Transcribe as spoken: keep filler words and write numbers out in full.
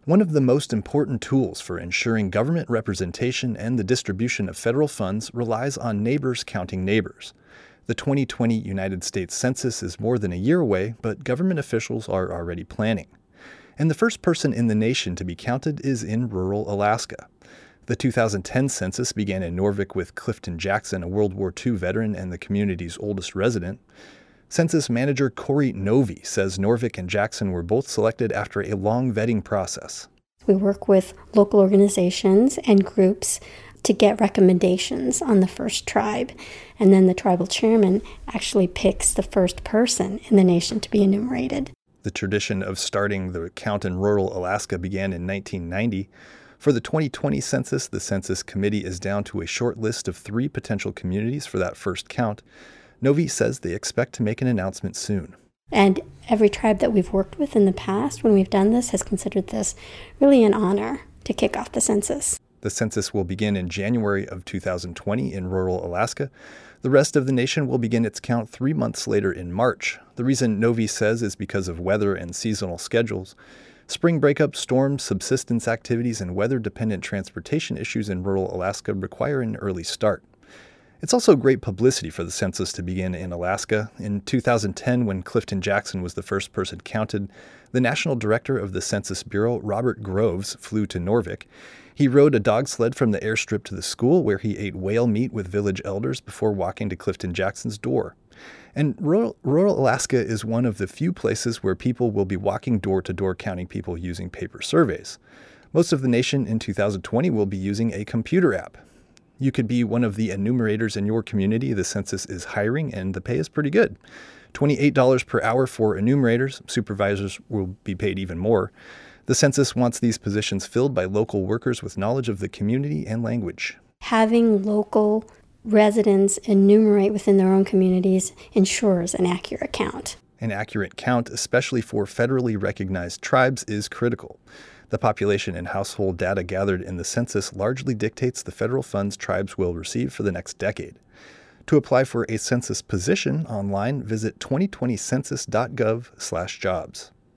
One of the most important tools for ensuring government representation and the distribution of federal funds relies on neighbors counting neighbors. The twenty twenty United States Census is more than a year away, but government officials are already planning. And the first person in the nation to be counted is in rural Alaska. The two thousand ten census began in Noorvik with Clifton Jackson, a World War Two veteran and the community's oldest resident. Census manager Corey Novi says Noorvik and Jackson were both selected after a long vetting process. We work with local organizations and groups to get recommendations on the first tribe, and then the tribal chairman actually picks the first person in the nation to be enumerated. The tradition of starting the count in rural Alaska began in nineteen ninety. For the twenty twenty census, the Census Committee is down to a short list of three potential communities for that first count. Novi says they expect to make an announcement soon. And every tribe that we've worked with in the past when we've done this has considered this really an honor to kick off the census. The census will begin in January of two thousand twenty in rural Alaska. The rest of the nation will begin its count three months later in March. The reason Novi says is because of weather and seasonal schedules. Spring breakup, storms, subsistence activities, and weather-dependent transportation issues in rural Alaska require an early start. It's also great publicity for the census to begin in Alaska. In two thousand ten, when Clifton Jackson was the first person counted, the national director of the Census Bureau, Robert Groves, flew to Noorvik. He rode a dog sled from the airstrip to the school, where he ate whale meat with village elders before walking to Clifton Jackson's door. And rural, rural Alaska is one of the few places where people will be walking door to door counting people using paper surveys. Most of the nation in two thousand twenty will be using a computer app. You could be one of the enumerators in your community. The census is hiring, and the pay is pretty good. twenty-eight dollars per hour for enumerators. Supervisors will be paid even more. The census wants these positions filled by local workers with knowledge of the community and language. Having local residents enumerate within their own communities ensures an accurate count. An accurate count, especially for federally recognized tribes, is critical. The population and household data gathered in the census largely dictates the federal funds tribes will receive for the next decade. To apply for a census position online, visit twenty twenty census dot gov slash jobs.